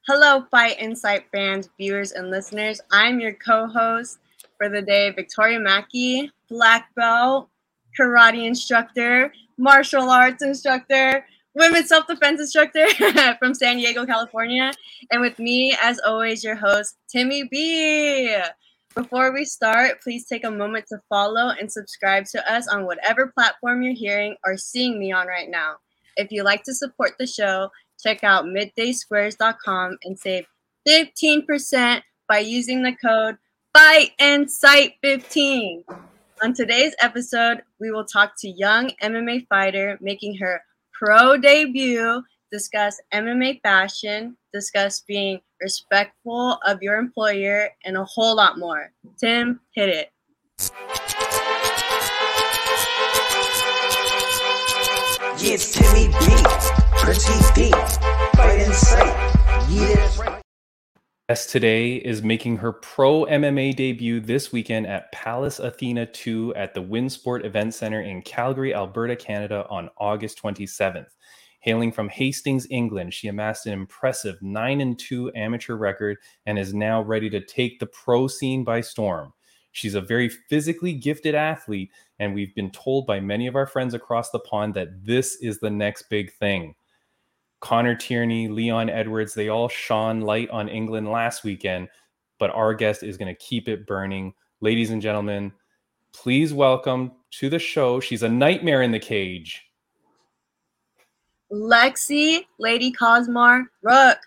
Hello, Fight Insight fans, viewers, and listeners. I'm your co-host for the day, Victoria Mackey, black belt, karate instructor, martial arts instructor, women's self-defense instructor from San Diego, California. And with me, as always, your host, Timmy B. Before we start, please take a moment to follow and subscribe to us on whatever platform you're hearing or seeing me on right now. If you'd like to support the show, check out middaysquares.com and save 15% by using the code FIGHTINSIGHT15. On today's episode, we will talk to young MMA fighter making her pro debut, discuss MMA fashion, discuss being respectful of your employer, and a whole lot more. Tim, hit it. Yes, Timmy B, Pretty D, Fight Insight, yeah. Guest today is making her pro MMA debut this weekend at Palace Athena 2 at the Winsport Event Center in Calgary, Alberta, Canada on August 27th. Hailing from Hastings, England, she amassed an impressive 9-2 amateur record and is now ready to take the pro scene by storm. She's a very physically gifted athlete, and we've been told by many of our friends across the pond that this is the next big thing. Connor Tierney, Leon Edwards, they all shone light on England last weekend, but our guest is going to keep it burning. Ladies and gentlemen, please welcome to the show. She's a nightmare in the cage, Lexi Lady Cosmar Rook.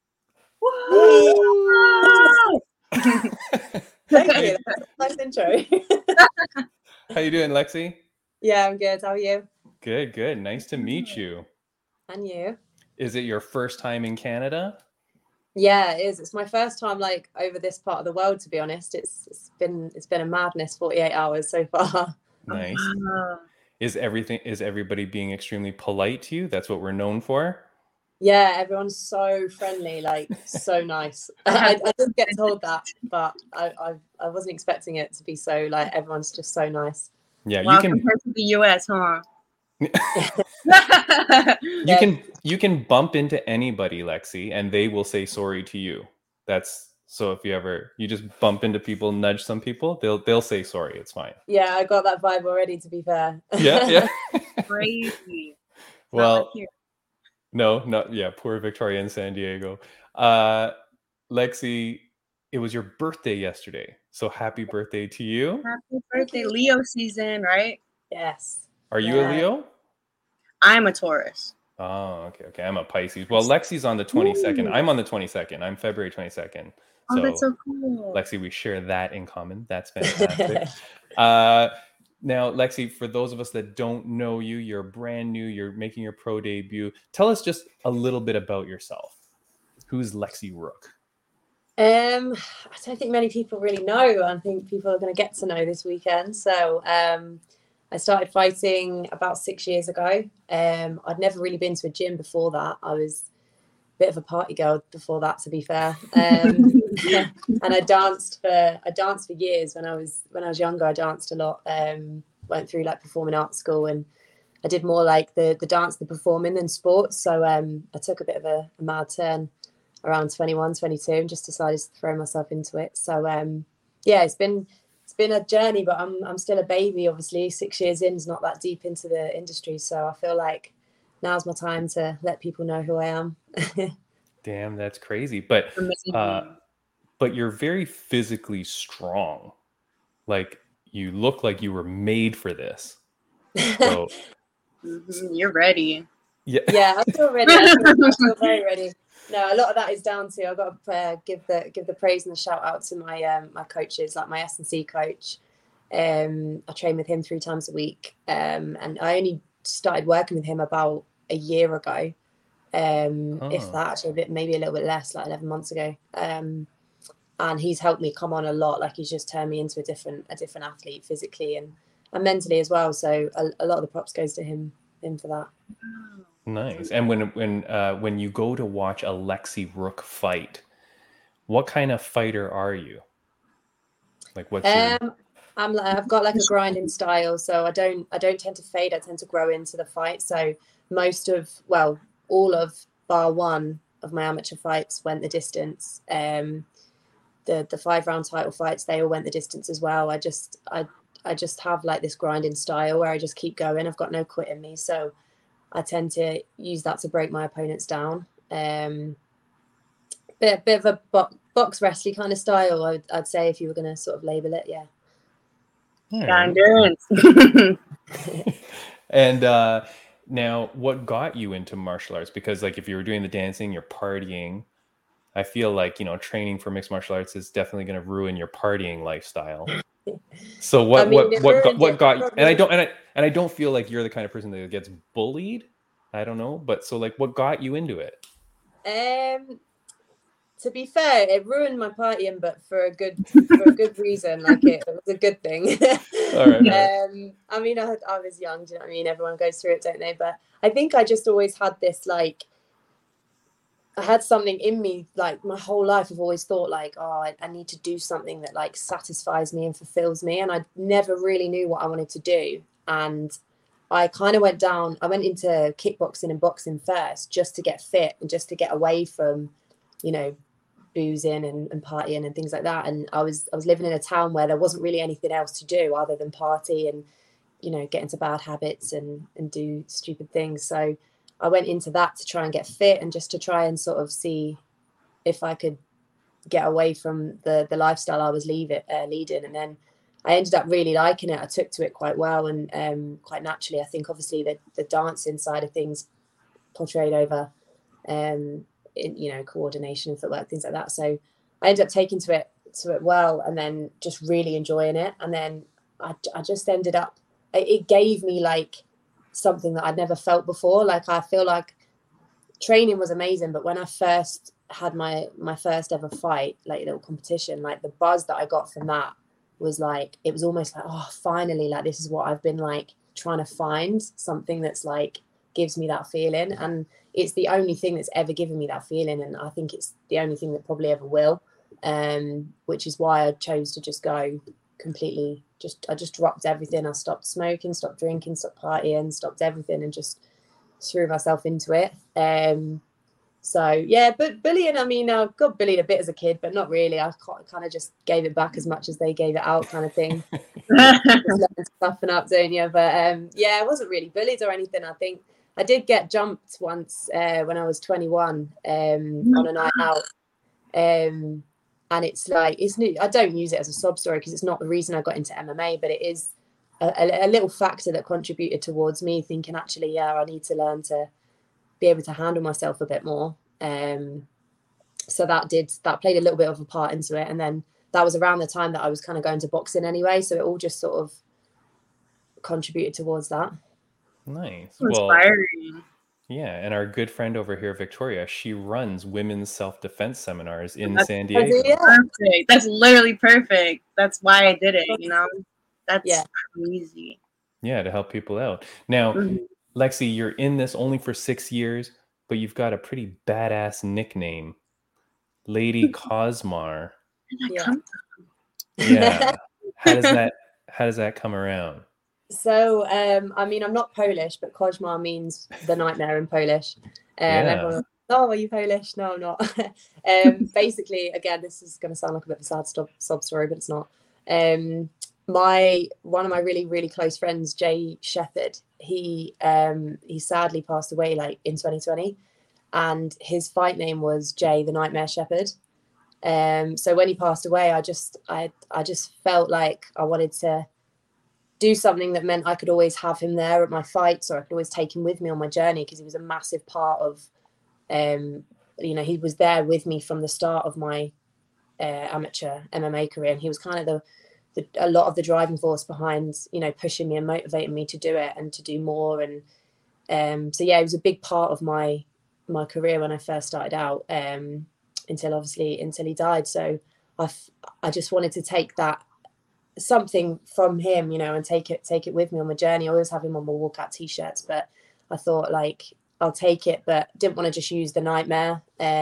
Thank you. Nice intro. How you doing, Lexi? Yeah, I'm good. How are you? Good. Nice to meet you. And you? Is it your first time in Canada? Yeah, it is. It's my first time over this part of the world, to be honest. It's been a madness 48 hours so far. Nice. Is everybody being extremely polite to you? That's what we're known for. Yeah, everyone's so friendly, so nice. I didn't get told that, but I wasn't expecting it to be so everyone's just so nice. Yeah, wow, compared to the US, huh? You can bump into anybody, Lexi, and they will say sorry to you. That's so if you just bump into people, nudge some people, they'll say sorry. It's fine. Yeah, I got that vibe already, to be fair. Yeah. Crazy. Well, poor Victoria in San Diego. Lexi, it was your birthday yesterday, so happy birthday to you. Happy birthday, Leo season, right? Yes. Are you a Leo? I'm a Taurus. Oh, okay. I'm a Pisces. Well, Lexi's on the 22nd. Ooh. I'm on the 22nd. I'm February 22nd. Oh, that's so cool. Lexi, we share that in common. That's fantastic. Now, Lexi, for those of us that don't know you, you're brand new. You're making your pro debut. Tell us just a little bit about yourself. Who's Lexi Rook? I don't think many people really know. I think people are going to get to know this weekend. So, I started fighting about 6 years ago. I'd never really been to a gym before that. I was a bit of a party girl before that, to be fair. And I danced for years when I was younger. I danced a lot. Went through performing arts school, and I did more the dance, the performing than sports. So I took a bit of a mad turn around 21, 22, and just decided to throw myself into it. So it's been a journey, but I'm still a baby. Obviously, 6 years in is not that deep into the industry, so I feel like now's my time to let people know who I am. Damn, that's crazy. But you're very physically strong. You look like you were made for this. So you're ready. Yeah, I feel ready. I feel very ready. No, a lot of that is down to I've got to give the praise and the shout out to my my coaches, like my S&C coach. I train with him 3 times a week, and I only started working with him about a year ago, if that, actually maybe a little bit less, 11 months ago. And he's helped me come on a lot. He's just turned me into a different athlete physically and mentally as well. So a lot of the props goes to him for that. Nice. And when you go to watch a Lexi Rook fight, what kind of fighter are you? What's your... I've got a grinding style, so I don't tend to fade. I tend to grow into the fight. So all of bar one of my amateur fights went the distance. The 5-round title fights, they all went the distance as well. I just have like this grinding style where I just keep going. I've got no quit in me, so I tend to use that to break my opponents down. Bit of a box wrestling kind of style, I'd say, if you were going to sort of label it. Yeah. Endurance. And now, what got you into martial arts? Because like if you were doing the dancing, you're partying. I feel like, training for mixed martial arts is definitely going to ruin your partying lifestyle. So what got you? And I don't feel like you're the kind of person that gets bullied. I don't know, but so like, what got you into it? To be fair, it ruined my partying, but for a good reason. Like it was a good thing. All right. I mean, I was young. Do you know what I mean? Everyone goes through it, don't they? But I think I just always had this, like, I had something in me, like my whole life. I've always thought like, oh, I need to do something that like satisfies me and fulfills me. And I never really knew what I wanted to do. And I kind of went into kickboxing and boxing first, just to get fit and just to get away from, boozing and partying and things like that. And I was living in a town where there wasn't really anything else to do other than party and, get into bad habits and do stupid things. So I went into that to try and get fit and just to try and sort of see if I could get away from the lifestyle I was leading. And then I ended up really liking it. I took to it quite well and quite naturally. I think obviously the dancing side of things portrayed over coordination and footwork, things like that. So I ended up taking to it well, and then just really enjoying it. And then I just ended up, it gave me like something that I'd never felt before. Like I feel like training was amazing, but when I first had my first ever fight, like little competition, like the buzz that I got from that was like, it was almost like, oh, finally, like this is what I've been like trying to find, something that's like gives me that feeling. And it's the only thing that's ever given me that feeling, and I think it's the only thing that probably ever will, which is why I chose to just go completely, I just dropped everything. I stopped smoking, stopped drinking, stopped partying, stopped everything, and just threw myself into it. So yeah, but bullying, I mean, I got bullied a bit as a kid, but not really. I kind of just gave it back as much as they gave it out, kind of thing. Just learn to toughen up, don't you? But yeah, I wasn't really bullied or anything. I think I did get jumped once when I was 21 on a night out. And it's like, I don't use it as a sob story because it's not the reason I got into MMA, but it is a little factor that contributed towards me thinking, actually, yeah, I need to learn to be able to handle myself a bit more. So that played a little bit of a part into it. And then that was around the time that I was kind of going to boxing anyway. So it all just sort of contributed towards that. Nice. Inspiring. Well, yeah, and our good friend over here, Victoria, she runs women's self-defense seminars in San Diego. Perfect. That's literally perfect. That's why I did it, That's crazy. Yeah, to help people out. Now, Lexi, you're in this only for 6 years, but you've got a pretty badass nickname, Lady Cosmar. Yeah. How does that come around? So, I mean, I'm not Polish, but Cosmar means the nightmare in Polish. Everyone, oh, are you Polish? No, I'm not. Basically, again, this is going to sound like a bit of a sad sob story, but it's not. One of my really, really close friends, Jay Shepherd, he sadly passed away like in 2020, and his fight name was Jay the Nightmare Shepherd. So when he passed away, I just felt like I wanted to do something that meant I could always have him there at my fights, or I could always take him with me on my journey, because he was a massive part of, he was there with me from the start of my amateur MMA career, and he was kind of a lot of the driving force behind, pushing me and motivating me to do it and to do more. And so yeah, it was a big part of my career when I first started out, until he died. So I just wanted to take that something from him, and take it with me on my journey. I always have him on my walkout t-shirts, but I thought like I'll take it, but didn't want to just use the nightmare.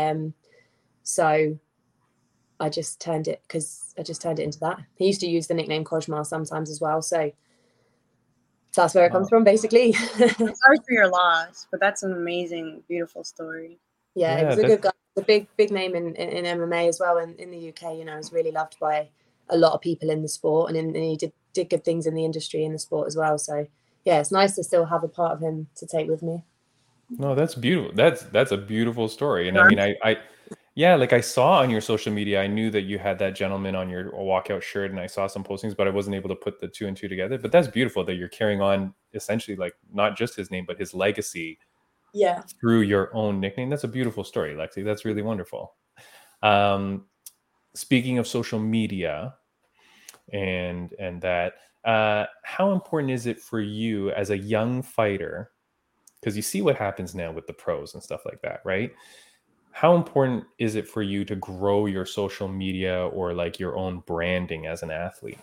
So I just turned it into that. He used to use the nickname Cosmar sometimes as well, so that's where it comes from, basically. I'm sorry for your loss, but that's an amazing, beautiful story. Yeah, it was a good guy. A big name in MMA as well, and in the UK, you know, is really loved by a lot of people in the sport, and he did good things in the industry in the sport as well. So yeah, it's nice to still have a part of him to take with me. No, that's beautiful. That's a beautiful story. And I mean, yeah, like I saw on your social media, I knew that you had that gentleman on your walkout shirt, and I saw some postings, but I wasn't able to put the two and two together. But that's beautiful that you're carrying on essentially like not just his name, but his legacy through your own nickname. That's a beautiful story, Lexi. That's really wonderful. Speaking of social media and that, how important is it for you as a young fighter? Because you see what happens now with the pros and stuff like that, right? How important is it for you to grow your social media or like your own branding as an athlete?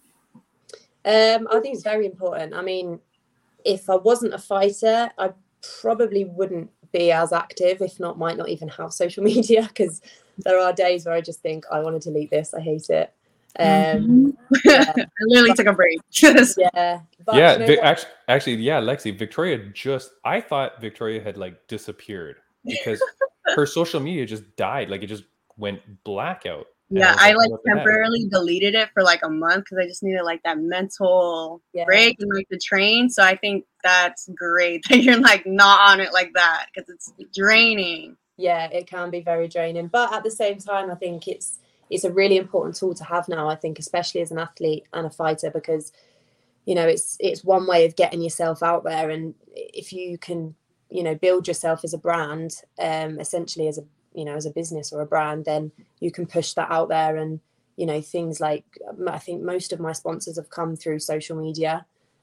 I think it's very important. I mean, if I wasn't a fighter, I probably wouldn't be as active, if not, might not even have social media, because there are days where I just think I want to delete this. I hate it. I literally took a break. Yeah. But actually, yeah, Lexi, Victoria I thought Victoria had like disappeared because her social media just died. Like it just went blackout. Yeah, I like temporarily deleted it for like a month because I just needed like that mental break and like the train. So I think that's great that you're like not on it like that because it's draining. Yeah, it can be very draining. But at the same time, I think it's a really important tool to have now, I think, especially as an athlete and a fighter, because, you know, it's one way of getting yourself out there. And if you can, you know, build yourself as a brand, essentially as a business or a brand, then you can push that out there. And, you know, things like, I think most of my sponsors have come through social media.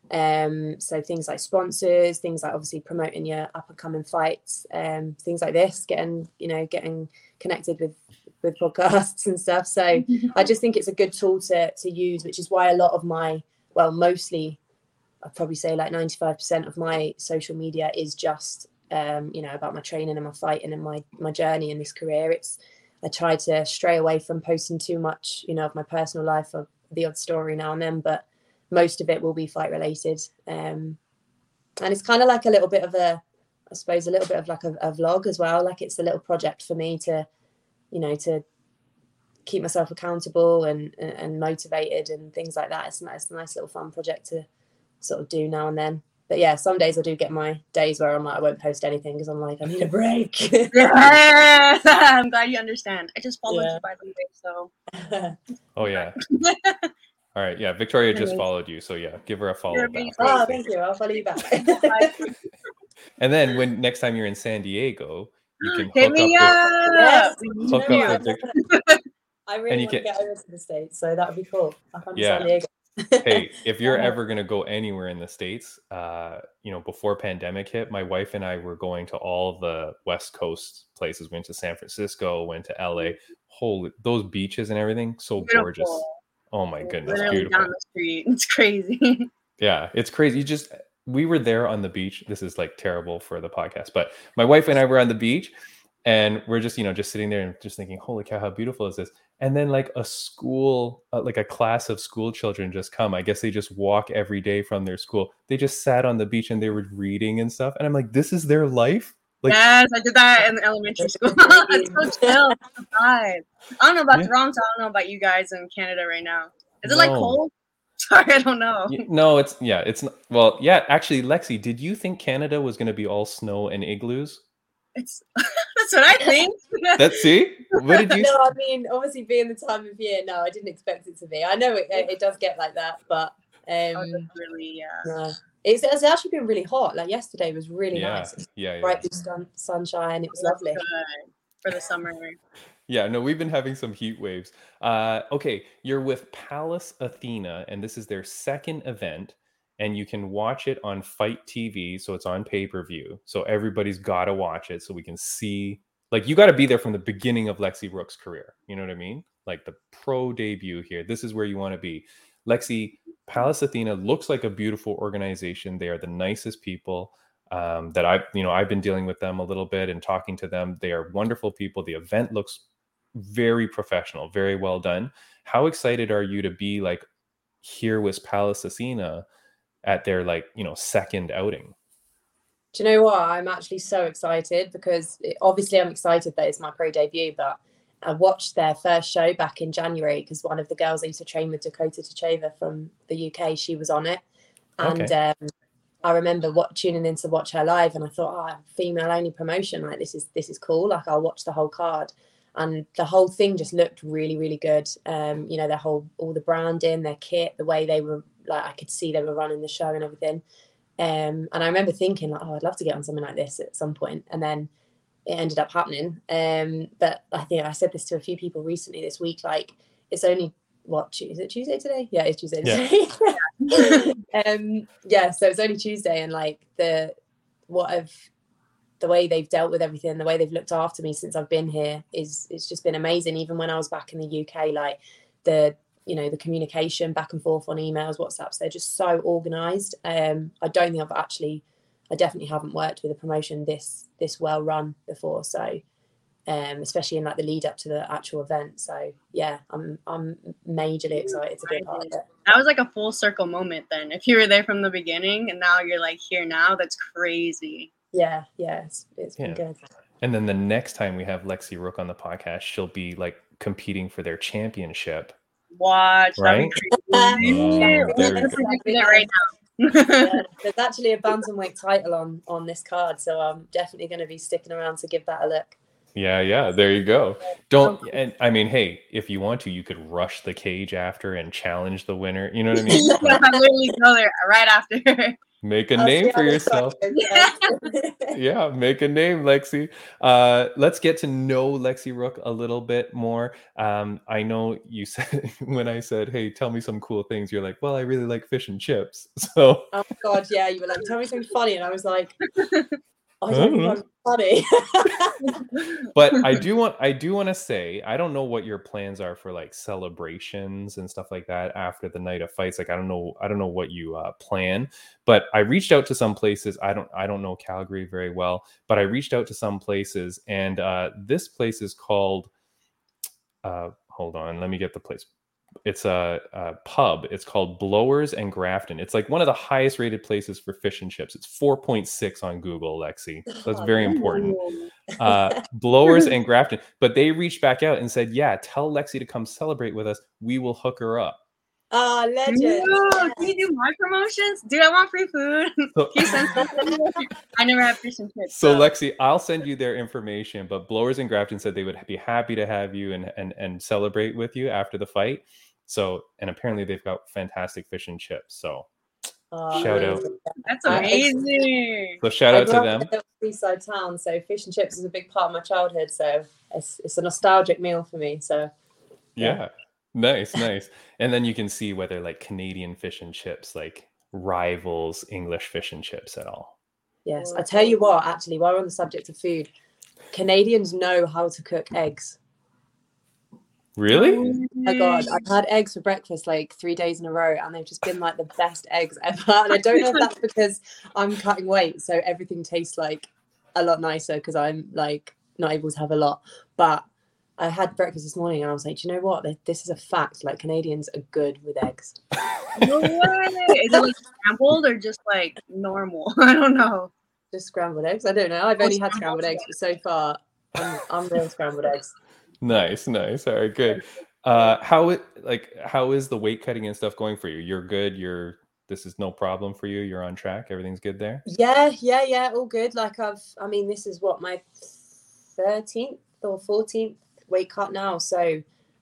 So things like sponsors, things like obviously promoting your up and coming fights, things like this, getting connected with podcasts and stuff. So I just think it's a good tool to use, which is why a lot of mostly I'd probably say like 95% of my social media is just, you know, about my training and my fighting and my journey in this career. I try to stray away from posting too much, you know, of my personal life or the odd story now and then, but most of it will be fight related. And it's kind of like a little bit of like a vlog as well. Like it's a little project for me to, you know, to keep myself accountable and motivated and things like that. It's a nice little fun project to sort of do now and then. But yeah, some days I do get my days where I'm like, I won't post anything because I'm like, I need a break. Yeah. I'm glad you understand. I just followed you, by the way, so. Oh, yeah. All right. Yeah. Victoria just followed you. So yeah, give her a follow back. Oh, thank you. I'll follow you back. And then when next time you're in San Diego, you can hit me up. Hook up with I really want to get over to the States, so that would be cool. I'll come to San Diego. Hey, if you're ever going to go anywhere in the States, you know, before pandemic hit, my wife and I were going to all the West Coast places. Went to San Francisco, went to LA. Holy, those beaches and everything, so beautiful. Gorgeous. Oh my goodness, literally beautiful. Down the street. It's crazy. Yeah, it's crazy. We were there on the beach. This is like terrible for the podcast, but my wife and I were on the beach and we're just, you know, just sitting there and just thinking, holy cow, how beautiful is this? And then like a school, like a class of school children just come. I guess they just walk every day from their school. They just sat on the beach and they were reading and stuff. And I'm like, this is their life? Like, yes, I did that in elementary school. It's so chill. It's I don't know about Toronto. I don't know about you guys in Canada right now. Is it like cold? Sorry, I don't know. No, it's not. Well, yeah, actually, Lexi, did you think Canada was going to be all snow and igloos? That's what I think. What did you? No, I mean, obviously being the time of year, no, I didn't expect it to be. I know it does get like that, but really, no. It's actually been really hot. Like yesterday was really nice. Yeah. Bright blue sunshine. It was lovely for the summer. Yeah, no, we've been having some heat waves. Okay, you're with Pallas Athena, and this is their second event, and you can watch it on Fight TV, so it's on pay-per-view. So everybody's got to watch it so we can see. Like, you got to be there from the beginning of Lexi Rook's career. You know what I mean? Like the pro debut here. This is where you want to be. Lexi, Pallas Athena looks like a beautiful organization. They are the nicest people. That I've been dealing with them a little bit and talking to them. They are wonderful people. The event looks very professional, very well done. How excited are you to be like here with Pallas Athena at their like, you know, second outing? Do you know what? I'm actually so excited because obviously I'm excited that it's my pro debut, but I watched their first show back in January because one of the girls I used to train with, Dakota Tacheva from the UK, she was on it. And I remember tuning in to watch her live, and I thought, female only promotion, like this is cool. Like I'll watch the whole card. And the whole thing just looked really, really good. You know, all the branding, their kit, the way they were, like I could see they were running the show and everything. And I remember thinking, like, I'd love to get on something like this at some point. And then it ended up happening. But I think I said this to a few people recently this week, like it's only is it Tuesday today? Yeah, it's Tuesday today. Yeah. So it's only Tuesday, and like the way they've dealt with everything, the way they've looked after me since I've been here it's just been amazing. Even when I was back in the UK, like the communication back and forth on emails, WhatsApps, they're just so organized. I don't think I definitely haven't worked with a promotion this well run before. So especially in like the lead up to the actual event. So yeah, I'm majorly excited to be a part of it. That was like a full circle moment then. If you were there from the beginning and now you're like here now, that's crazy. Yeah, it's been good. And then the next time we have Lexi Rook on the podcast, she'll be like competing for their championship. Watch, right? Right now. There's actually a bantamweight title on this card, so I'm definitely going to be sticking around to give that a look. Yeah, there you go. And I mean, hey, if you want to, you could rush the cage after and challenge the winner. You know what I mean? I literally go there right after. Make a name for yourself. Yeah, make a name, Lexi. Let's get to know Lexi Rook a little bit more. I know you said, when I said, hey, tell me some cool things, you're like, well, I really like fish and chips. So oh God, yeah, you were like, tell me something funny, and I was like, I don't know. Funny. But I do want to say, I don't know what your plans are for like celebrations and stuff like that after the night of fights. Like I don't know what you plan, but I reached out to some places. I don't know Calgary very well, but I reached out to some places, and this place is called hold on, let me get the place. It's a pub. It's called Blowers and Grafton. It's like one of the highest rated places for fish and chips. It's 4.6 on Google, Lexi. So that's very important. Blowers and Grafton. But they reached back out and said, yeah, tell Lexi to come celebrate with us. We will hook her up. Oh, legend. Can you do my promotions? Dude, I want free food. So, I never had fish and chips. So Lexi, I'll send you their information, but Blowers and Grafton said they would be happy to have you and celebrate with you after the fight. So, and apparently they've got fantastic fish and chips. So shout out. That's amazing. So shout out to them. Seaside town, so fish and chips is a big part of my childhood. So it's a nostalgic meal for me. So yeah. Nice. And then you can see whether like Canadian fish and chips like rivals English fish and chips at all. Yes. I tell you what, actually, while we're on the subject of food, Canadians know how to cook eggs. Really? Oh my God, I've had eggs for breakfast like 3 days in a row, and they've just been like the best eggs ever. And I don't know if that's because I'm cutting weight, so everything tastes like a lot nicer because I'm like not able to have a lot. But I had breakfast this morning and I was like, do you know what? This is a fact. Like Canadians are good with eggs. No way. Is it like scrambled or just like normal? I don't know. Just scrambled eggs. I don't know. I've only had scrambled eggs, but so far I'm real scrambled eggs. Nice. All right, good. How is the weight cutting and stuff going for you? You're good. This is no problem for you. You're on track. Everything's good there. Yeah. All good. Like this is what my 13th or 14th weight cut now. So,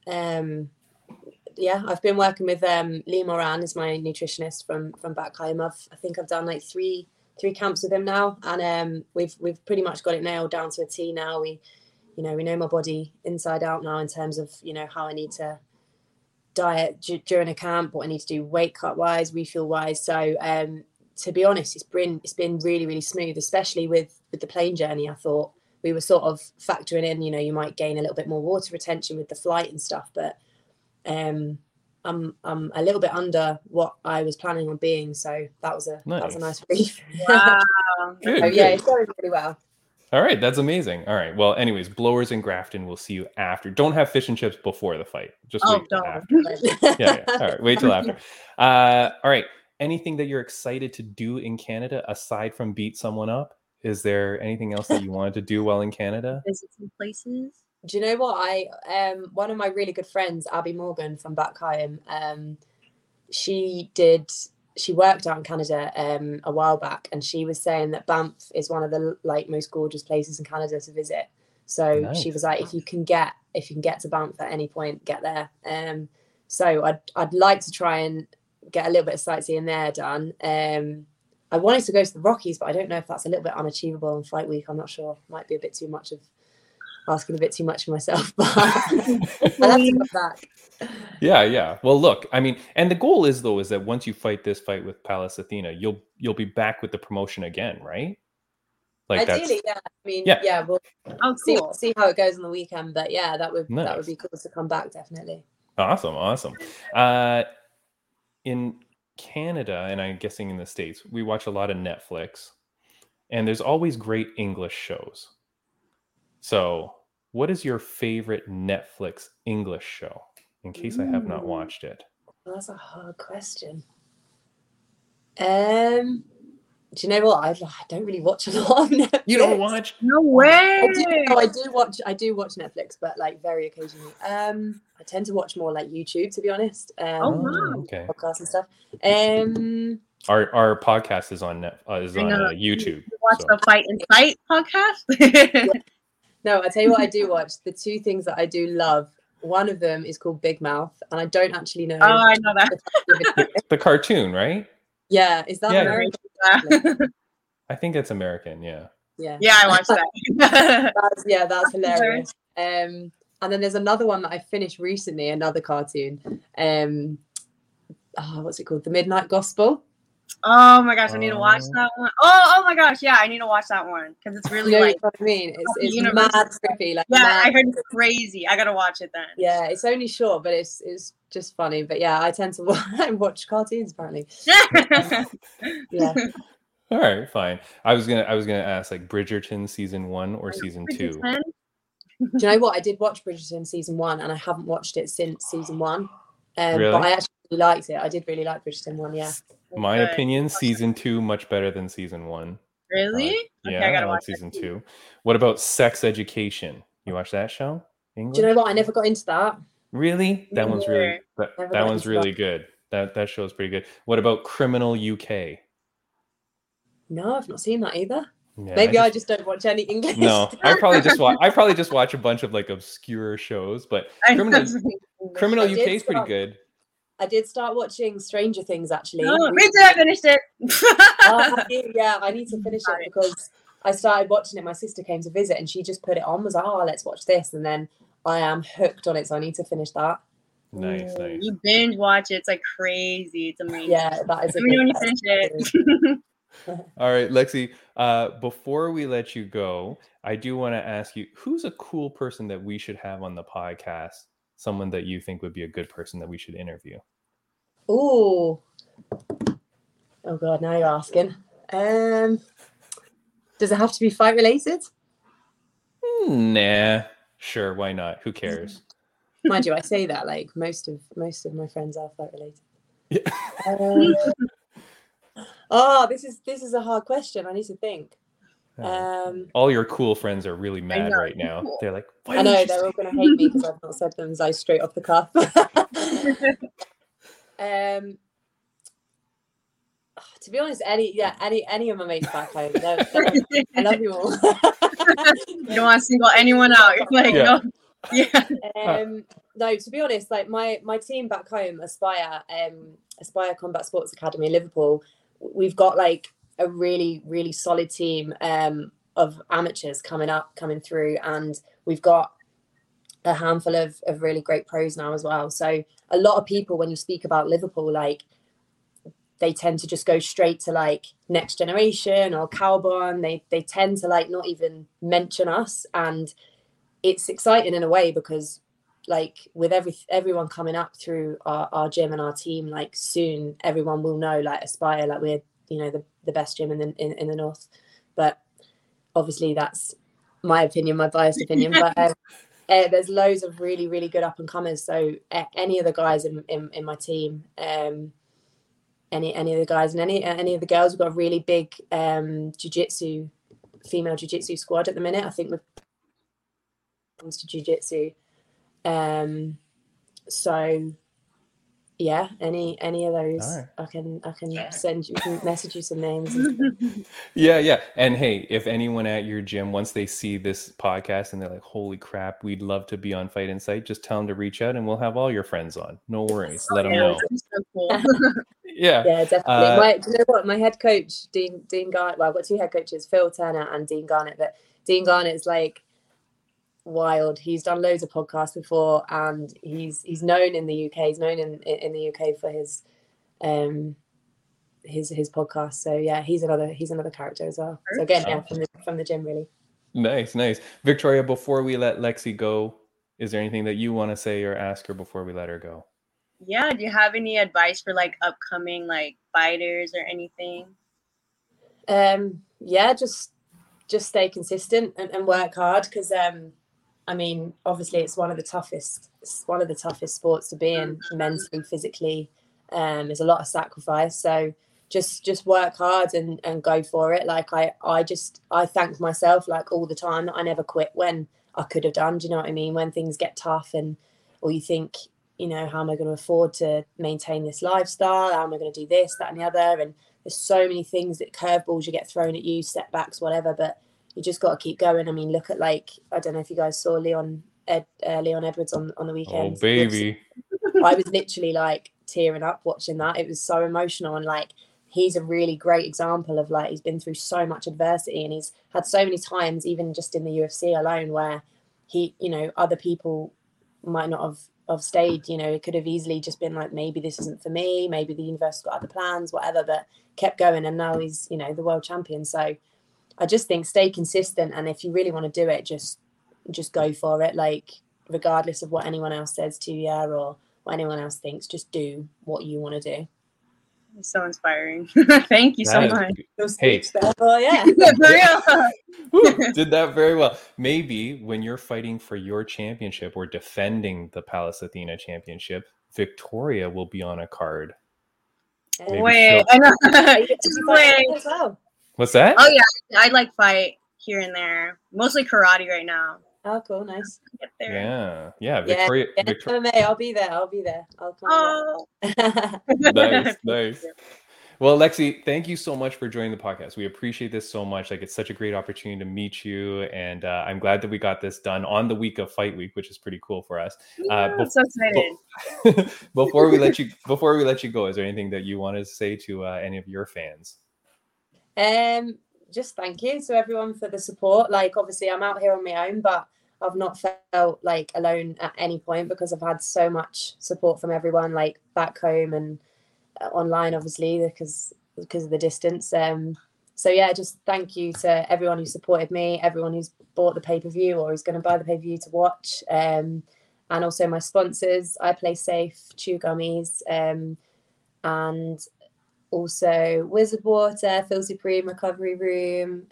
I've been working with Lee Moran is my nutritionist from back home. I think I've done like three camps with him now, and we've pretty much got it nailed down to a T now. We know my body inside out now in terms of, how I need to diet during a camp, what I need to do weight cut wise, refuel wise. So to be honest, it's been really, really smooth, especially with the plane journey. I thought we were sort of factoring in, you might gain a little bit more water retention with the flight and stuff, but I'm a little bit under what I was planning on being. So that was a nice relief. Wow. Good. It's going really well. All right, that's amazing. All right, well, anyways, Blowers and Grafton, we'll see you after. Don't have fish and chips before the fight. Just wait till after. Yeah. All right, wait till after. All right, anything that you're excited to do in Canada aside from beat someone up? Is there anything else that you wanted to do while in Canada? Visit some places. Do you know what? One of my really good friends, Abby Morgan from back home, she worked out in Canada a while back, and she was saying that Banff is one of the like most gorgeous places in Canada to visit. So Nice. she was like, if you can get to Banff at any point, get there. So I'd like to try and get a little bit of sightseeing there done. I wanted to go to the Rockies, but I don't know if that's a little bit unachievable on fight week. I'm not sure. Might be a bit too much of asking a bit too much of myself, but I'll have to come back. Yeah. Well, look, I mean, and the goal is that once you fight this fight with Pallas Athena, you'll be back with the promotion again, right? Like Ideally, yeah. I mean, Yeah. yeah, we'll Oh, cool. see how it goes on the weekend. But yeah, that would Nice. be cool to come back, definitely. Awesome. In Canada, and I'm guessing in the States, we watch a lot of Netflix, and there's always great English shows. So, what is your favorite Netflix English show? In case I have not watched it. Well, that's a hard question. Do you know what? I don't really watch a lot of Netflix. You don't watch? No way. I do watch Netflix, but like very occasionally. I tend to watch more like YouTube, to be honest. wow. Okay. Podcasts and stuff. Our podcast is on YouTube. You watch so- the Fight and Fight podcast? No, I tell you what, I do watch. The two things that I do love. One of them is called Big Mouth, and I don't actually know. Oh, I know that. The cartoon, right? Yeah, is that Yeah. American? I think it's American. Yeah. Yeah. Yeah, I watched that. That's hilarious. And then there's another one that I finished recently, another cartoon. What's it called? The Midnight Gospel. Oh my gosh, I need to watch that one. Oh my gosh, yeah, I need to watch that one because it's really You know like, what I mean? It's universe. mad trippy. Like, yeah, mad I heard it's crazy. I gotta watch it then. Yeah, it's only short, but it's just funny. But yeah, I tend to watch cartoons apparently. Yeah. All right, fine. I was gonna ask like Bridgerton season 1 or season 2. Do you know what? I did watch Bridgerton season 1, and I haven't watched it since season 1. Really? But I actually liked it. I did really like Bridgerton 1. Yeah. My Okay. opinion, season 2 much better than season 1. Really? Yeah, Okay, I gotta like watch season 2. What about Sex Education? You watch that show? English? Do you know what? I never got into that. Really? That one's really Neither. that got one's into really good. That show's pretty good. What about Criminal UK? No, I've not seen that either. Yeah, Maybe I just don't watch any English. No, I probably just watch a bunch of like obscure shows, but Criminal I UK did is pretty start- good. I did start watching Stranger Things actually. Oh, me too, I finished it. I need to finish it because I started watching it. My sister came to visit and she just put it on. Was like, oh, let's watch this, and then I am hooked on it. So I need to finish that. Nice. You binge watch it. It's like crazy. It's amazing. Yeah, that is. Let me know when you finish it. All right, Lexi, before we let you go, I do want to ask you, who's a cool person that we should have on the podcast? Someone that you think would be a good person that we should interview? Oh God, now you're asking. Does it have to be fight related? Nah, sure, why not? Who cares? Mind you, I say that like most of my friends are fight related. Yeah. This is a hard question. I need to think. All your cool friends are really mad know, right now. cool. They're like, why I didn't know you they're say-" all going to hate me because I've not said them like straight off the cuff. To be honest, any of my mates back home, I love you all. You don't want to single anyone out. You're like, Yeah. no. Yeah. No, to be honest, like my team back home, Aspire Combat Sports Academy in Liverpool, we've got like a really, really solid team of amateurs coming through, and we've got a handful of really great pros now as well. So a lot of people, when you speak about Liverpool, like they tend to just go straight to like Next Generation or Calbon. They tend to like not even mention us, and it's exciting in a way because like with everyone coming up through our gym and our team, like soon everyone will know like Aspire, like we're the best gym in the north. But obviously that's my opinion, my biased opinion. But there's loads of really, really good up and comers. So any of the guys in my team, any of the guys and any of the girls, we've got a really big jiu-jitsu female jiu-jitsu squad at the minute. I think when it comes to jiu-jitsu. So yeah, any of those, All right. I can send you, can message you some names. Yeah. And hey, if anyone at your gym, once they see this podcast and they're like, holy crap, we'd love to be on Fight Insight, just tell them to reach out and we'll have all your friends on. No worries. Let them know. So cool. Yeah. Yeah, definitely. Do you know what? My head coach, Dean Garnett, well, I've got two head coaches, Phil Turner and Dean Garnett, but Dean Garnett is like wild. He's done loads of podcasts before, and he's known in the UK. He's known in the UK for his podcast. So yeah, he's another character as well. So again, yeah, from the gym, really. Nice. Victoria, before we let Lexi go, is there anything that you want to say or ask her before we let her go? Yeah, do you have any advice for like upcoming like fighters or anything? Yeah, just stay consistent and work hard, because I mean, obviously it's one of the toughest sports to be in, mentally, physically. There's a lot of sacrifice, so just work hard and go for it. Like I thank myself like all the time that I never quit when I could have done. Do you know what I mean? When things get tough or you think, you know, how am I going to afford to maintain this lifestyle? How am I going to do this, that, and the other? And there's so many things, that curveballs you get thrown at you, setbacks, whatever. But you just got to keep going. I mean, look at, like, I don't know if you guys saw Leon Edwards on the weekend. Oh, baby. I was literally like tearing up watching that. It was so emotional, and like he's a really great example of like, he's been through so much adversity, and he's had so many times, even just in the UFC alone, where he, you know, other people might not have stayed. You know, it could have easily just been like, maybe this isn't for me, maybe the universe got other plans, whatever, but kept going, and now he's, you know, the world champion. So I just think stay consistent, and if you really want to do it, just go for it. Like, regardless of what anyone else says to you or what anyone else thinks, just do what you want to do. It's so inspiring. Thank you so much. Hey. Oh, yeah. For real. Did that very well. Maybe when you're fighting for your championship or defending the Pallas Athena championship, Victoria will be on a card. Wait. Wait. What's that? Oh yeah, I like fight here and there. Mostly karate right now. Oh, cool, nice. Get there. Yeah. Victoria. MMA, I'll be there. I'll come. Oh. Nice. Well, Lexi, thank you so much for joining the podcast. We appreciate this so much. Like, it's such a great opportunity to meet you, and I'm glad that we got this done on the week of Fight Week, which is pretty cool for us. I'm so excited. Before we let you go, is there anything that you want to say to any of your fans? Just thank you to everyone for the support. Like, obviously I'm out here on my own, but I've not felt like alone at any point, because I've had so much support from everyone, like back home and online, obviously, because of the distance. So yeah, just thank you to everyone who supported me, everyone who's bought the pay-per-view or who's going to buy the pay-per-view to watch, and also my sponsors, I Play Safe, Chew Gummies, and also Wizard Water, Phil Supreme Recovery Room.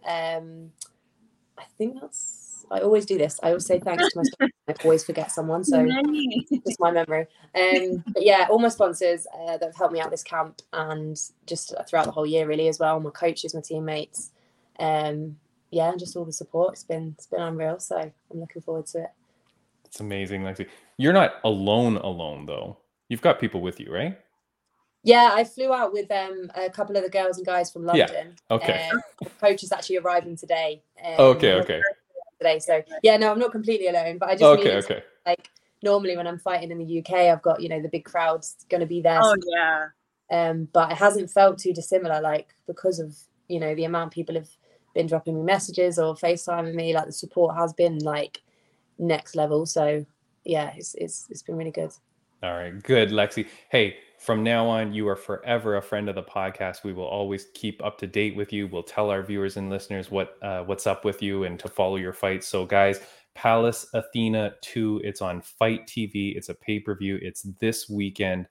I think I always do this. I always say thanks to my sponsors. I always forget someone, so just my memory. But yeah, all my sponsors that have helped me out this camp and just throughout the whole year, really, as well. My coaches, my teammates, and just all the support. It's been unreal. So I'm looking forward to it. It's amazing, Lexi. You're not alone though. You've got people with you, right? Yeah, I flew out with a couple of the girls and guys from London. Yeah. Okay. The coach is actually arriving today. Okay. Today, so yeah, no, I'm not completely alone, but I just okay. Like, normally when I'm fighting in the UK, I've got, you know, the big crowds going to be there. Oh yeah. But it hasn't felt too dissimilar, like, because of, you know, the amount people have been dropping me messages or FaceTiming me. Like, the support has been like next level. So yeah, it's been really good. All right, good, Lexi. Hey, from now on, you are forever a friend of the podcast. We will always keep up to date with you. We'll tell our viewers and listeners what's up with you and to follow your fights. So guys, Pallas Athena 2, it's on Fight TV. It's a pay-per-view. It's this weekend,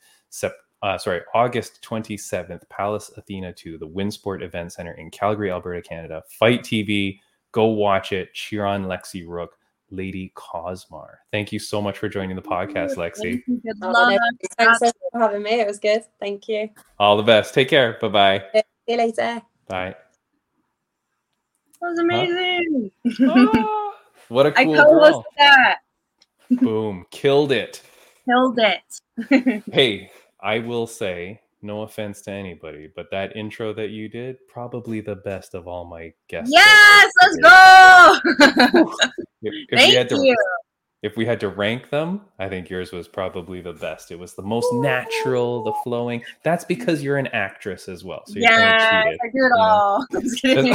August 27th, Pallas Athena 2, the Winsport Event Center in Calgary, Alberta, Canada. Fight TV, go watch it. Cheer on Lexi Rook, Lady Cosmar. Thank you so much for joining the podcast, Lexi. Good luck. Thanks so much for having me. It was good. Thank you. All the best. Take care. Bye-bye. See you later. Bye. That was amazing. Ah, what a I cool co-hosted girl. that. Boom. Killed it. Killed it. Hey, I will say, no offense to anybody, but that intro that you did, probably the best of all my guests. Yes, let's go. Thank you. If we had to rank them, I think yours was probably the best. It was the most natural, the flowing. That's because you're an actress as well. So you're trying to Yes, cheat it. I do it all. Just kidding.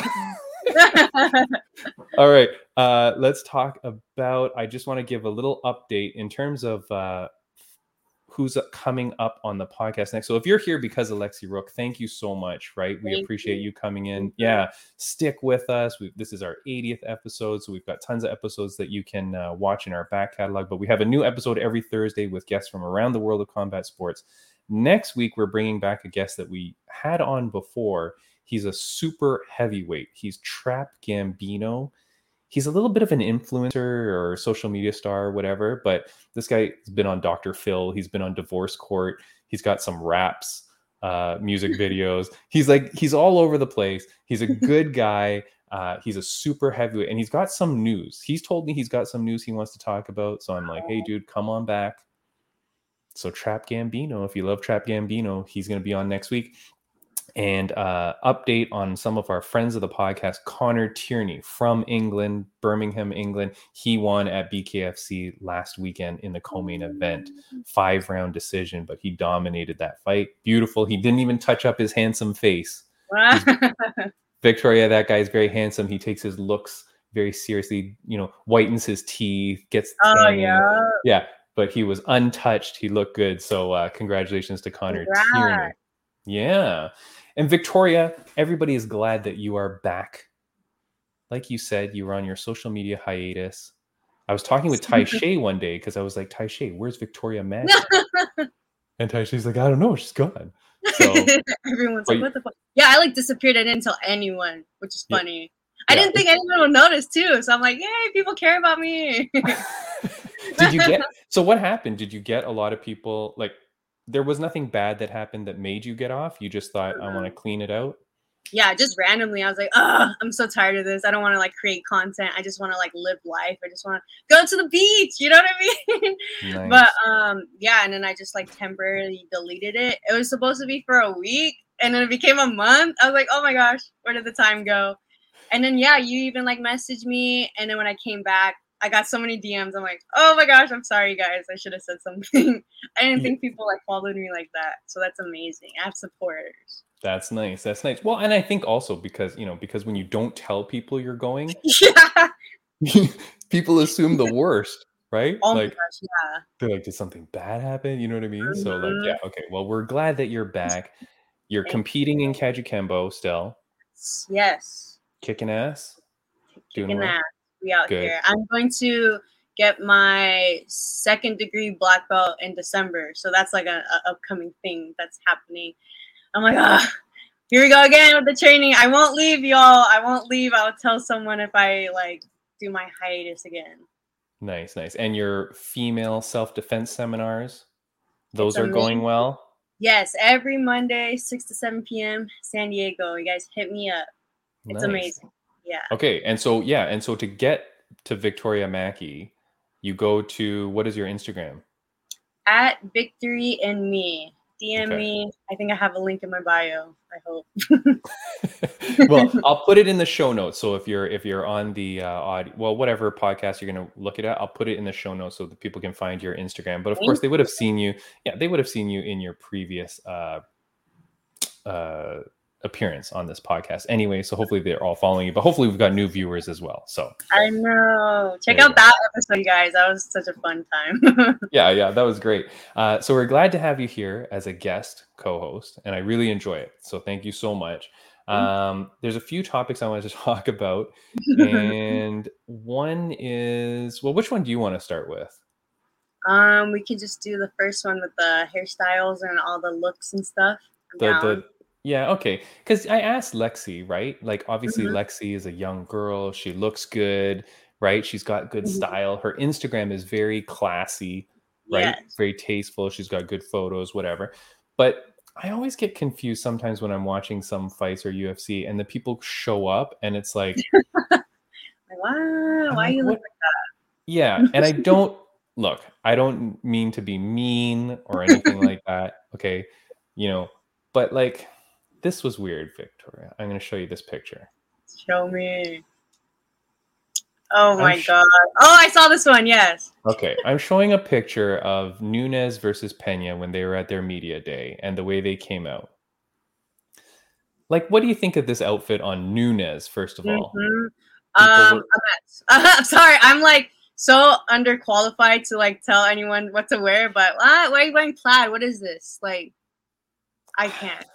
All right. Let's talk about. I just want to give a little update in terms of who's coming up on the podcast next. So if you're here because of Lexi Rook, thank you so much, right? We appreciate you coming in. Yeah, stick with us. This is our 80th episode, so we've got tons of episodes that you can watch in our back catalog, but we have a new episode every Thursday with guests from around the world of combat sports. Next week, we're bringing back a guest that we had on before. He's a super heavyweight. He's Trap Gambino. He's a little bit of an influencer or social media star or whatever, but this guy has been on Dr. Phil. He's been on Divorce Court. He's got some raps, music videos. He's all over the place. He's a good guy. He's a super heavyweight, and he's got some news. He's told me he's got some news he wants to talk about. So I'm like, hey, dude, come on back. So Trap Gambino, if you love Trap Gambino, he's going to be on next week. And update on some of our friends of the podcast. Connor Tierney from England, Birmingham, England. He won at BKFC last weekend in the co-main event. 5-round decision, but he dominated that fight. Beautiful. He didn't even touch up his handsome face. Victoria, that guy is very handsome. He takes his looks very seriously, whitens his teeth, gets yeah. But he was untouched. He looked good. So congratulations to Connor Tierney. Yeah. And Victoria, everybody is glad that you are back. Like you said, you were on your social media hiatus. I was talking with Tai Shay one day because I was like, Tai Shay, where's Victoria Mackey? And Tai Shay's like, I don't know. She's gone. So, everyone's like, what the fuck? Yeah, I disappeared. I didn't tell anyone, which is funny. I didn't think anyone would notice too. So I'm like, hey, people care about me. So what happened? Did you get a lot of people there was nothing bad that happened that made you get off? You just thought, I want to clean it out? Yeah, just randomly. I was like, I'm so tired of this. I don't want to create content. I just want to live life. I just want to go to the beach. You know what I mean? Nice. But and then I just temporarily deleted it. It was supposed to be for a week, and then it became a month. I was like, oh my gosh, where did the time go? And then you even messaged me, and then when I came back, I got so many DMs. I'm like, oh my gosh, I'm sorry, guys. I should have said something. I didn't think people followed me like that. So that's amazing. I have supporters. That's nice. That's nice. Well, and I think also because when you don't tell people you're going, people assume the worst, right? Oh my gosh, yeah. They're like, did something bad happen? You know what I mean? Mm-hmm. So okay. Well, we're glad that you're back. You're competing in Kajukenbo still. Yes. Kicking ass. Kicking ass. Out Good. Here. I'm going to get my 2nd degree black belt in December. So that's a upcoming thing that's happening. I'm like, here we go again with the training. I won't leave, y'all. I won't leave. I'll tell someone if I do my hiatus again. Nice. And your female self-defense seminars, those are going well? Yes, every Monday, 6 to 7 p.m. San Diego. You guys hit me up. It's amazing. Yeah. Okay. And so to get to Victoria Mackey, you go to, what is your Instagram? At Victory and Me. DM me. I think I have a link in my bio. I hope. Well, I'll put it in the show notes. So if you're on the whatever podcast you're going to look it at, I'll put it in the show notes so that people can find your Instagram. But of course, they would have seen you. Yeah, they would have seen you in your previous appearance on this podcast anyway, so hopefully they're all following you, but hopefully we've got new viewers as well. So I know, check out that episode, guys. That was such a fun time. yeah, that was great. So we're glad to have you here as a guest co-host, and I really enjoy it, so thank you so much. There's a few topics I wanted to talk about, and one is, well, which one do you want to start with? We could just do the first one with the hairstyles and all the looks and stuff. Yeah, okay. Because I asked Lexi, right? Obviously, Lexi is a young girl. She looks good, right? She's got good style. Her Instagram is very classy, right? Yes. Very tasteful. She's got good photos, whatever. But I always get confused sometimes when I'm watching some fights or UFC and the people show up and it's like, Like, wow, I'm why like, you look what? Yeah. And I don't mean to be mean or anything like that. Okay. But like, this was weird, Victoria. I'm going to show you this picture. Show me. Oh I'm my sh- god. Oh, I saw this one. Yes. Okay, I'm showing a picture of Nunes versus Pena when they were at their media day and the way they came out. Like, what do you think of this outfit on Nunes, first of all? Mm-hmm. People were, A mess. I'm sorry. I'm like so underqualified to like tell anyone what to wear. But why are you wearing plaid? What is this? Like, I can't.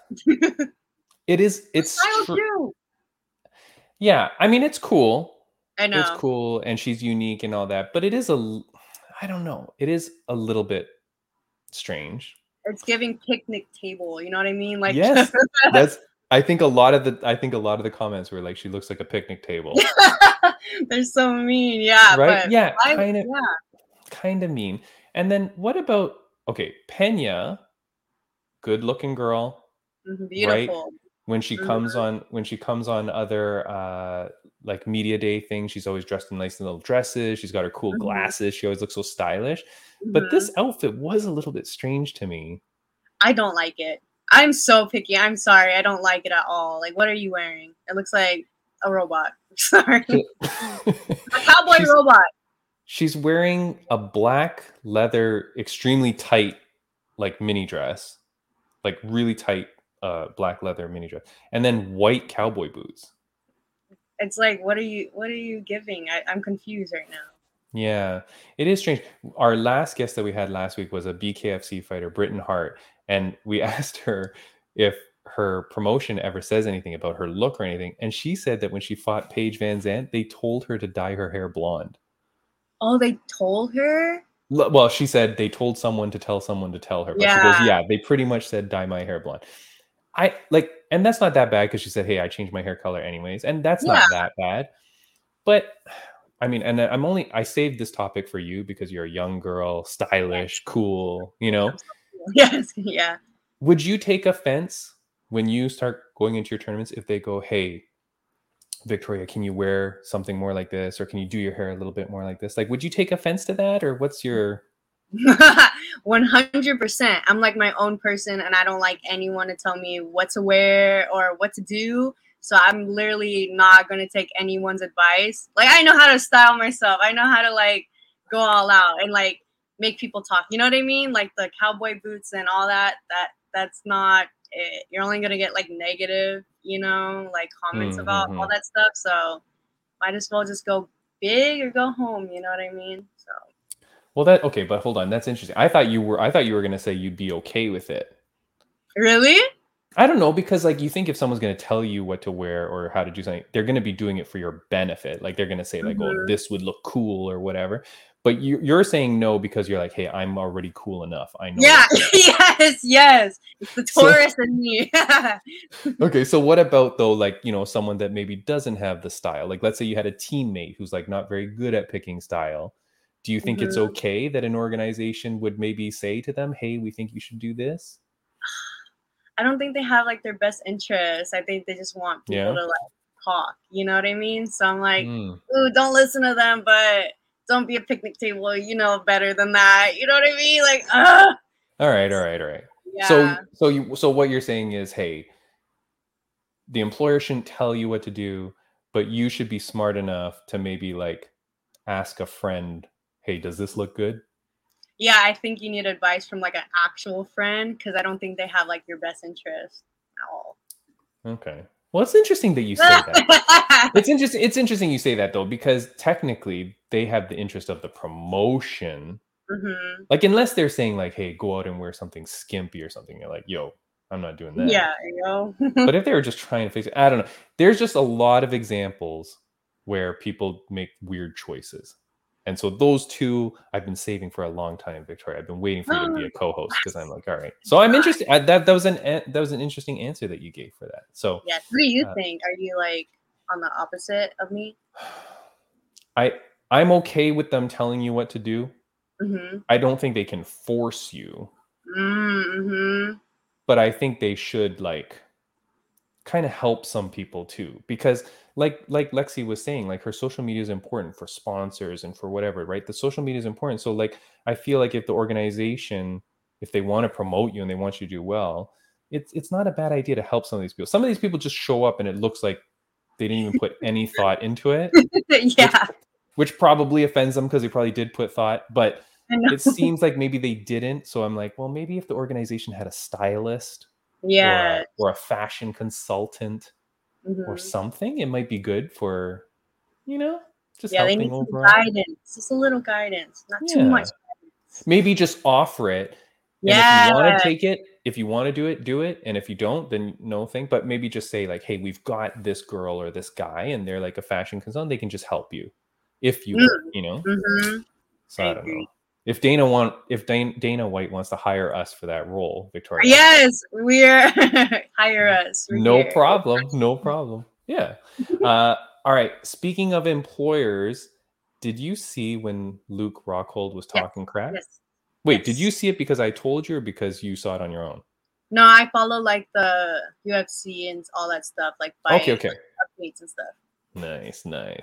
it's Style true. too. Yeah, I mean, it's cool. I know. It's cool, and she's unique and all that, but I don't know. It is a little bit strange. It's giving picnic table. You know what I mean? Like, Yes, I think a lot of the comments were like, she looks like a picnic table. they're so mean. Yeah, Right? but Yeah, yeah, kind of mean. And then what about Pena, good looking girl, right? beautiful. When she comes on other like media day things, she's always dressed in nice little dresses. She's got her cool glasses. She always looks so stylish. But this outfit was a little bit strange to me. I don't like it. I'm so picky. I'm sorry. I don't like it at all. Like, what are you wearing? It looks like a robot. Sorry. A cowboy robot. She's wearing a black leather, extremely tight, like mini dress, like really tight black leather mini dress, and then white cowboy boots. It's like, what are you giving? I'm confused right now. Yeah, it is strange. Our last guest that we had last week was a BKFC fighter, Britton Hart, and we asked her if her promotion ever says anything about her look or anything, and she said that when she fought Paige Van Zandt, they told her to dye her hair blonde. Oh, they told her? Well, she said they told someone to tell someone to tell her, but she goes, yeah, they pretty much said dye my hair blonde. And that's not that bad because she said, hey, I changed my hair color anyways, and that's not that bad. But I mean, and I saved this topic for you because you're a young girl, stylish, cool, Yes, yeah. Would you take offense when you start going into your tournaments if they go, hey, Victoria, can you wear something more like this, or can you do your hair a little bit more like this? Like, would you take offense to that, or what's your 100%. I'm like my own person, and I don't like anyone to tell me what to wear or what to do. So I'm literally not going to take anyone's advice. Like, I know how to style myself. I know how to like go all out and like make people talk. You know what I mean? Like the cowboy boots and all that. That's not it. You're only going to get like negative, like comments about all that stuff. So might as well just go big or go home. You know what I mean? So. Well, but hold on. That's interesting. I thought you were going to say you'd be okay with it. Really? I don't know, because like you think if someone's going to tell you what to wear or how to do something, they're going to be doing it for your benefit. Like they're going to say like, oh, this would look cool or whatever. But you're saying no because you're like, hey, I'm already cool enough. I know. Yeah. yes. It's the Taurus in me. Okay. So what about though, like, someone that maybe doesn't have the style? Like, let's say you had a teammate who's like not very good at picking style. Do you think it's okay that an organization would maybe say to them, hey, we think you should do this? I don't think they have like their best interests. I think they just want people to like talk. You know what I mean? So I'm like, ooh, don't listen to them, but don't be a picnic table. You know better than that. You know what I mean? Like, All right. Yeah. So what you're saying is, hey, the employer shouldn't tell you what to do, but you should be smart enough to maybe like ask a friend, hey, does this look good? Yeah, I think you need advice from like an actual friend, because I don't think they have like your best interest at all. Okay. Well, it's interesting that you say that. It's interesting you say that though, because technically they have the interest of the promotion. Like, unless they're saying like, hey, go out and wear something skimpy or something. You're like, yo, I'm not doing that. Yeah, But if they were just trying to fix it, I don't know. There's just a lot of examples where people make weird choices. And so those two I've been saving for a long time, Victoria. I've been waiting for you to be a co-host because I'm like, all right. So I'm interested. That was an interesting answer that you gave for that. So yes. What do you think? Are you like on the opposite of me? I'm okay with them telling you what to do. I don't think they can force you. but I think they should like kind of help some people too, because like Lexi was saying, like her social media is important for sponsors and for whatever, right? The social media is important. So like I feel like if the organization, if they want to promote you and they want you to do well, it's not a bad idea to help some of these people. Some of these people just show up and it looks like they didn't even put any thought into it. Yeah. Which probably offends them because they probably did put thought, but I know. it seems like maybe they didn't. So I'm like, well, maybe if the organization had a stylist Yeah. or a fashion consultant or Mhm. something, it might be good for, just Yeah, they helping need some overall. guidance. Just a little guidance, not too Yeah. much. Maybe just offer it. And if Yeah. you want to take it, if you want to do it. And if you don't, then no thing. But maybe just say like, hey, we've got this girl or this guy and they're like a fashion consultant. They can just help you if you want, Mhm. So I don't know. If Dana White wants to hire us for that role, Victoria. Yes, we're hire us. We're No here. problem. No problem. Yeah. All right. Speaking of employers, did you see when Luke Rockhold was talking crap? Yes. Wait, did you see it because I told you or because you saw it on your own? No, I follow like the UFC and all that stuff, like Okay. updates and stuff. Nice.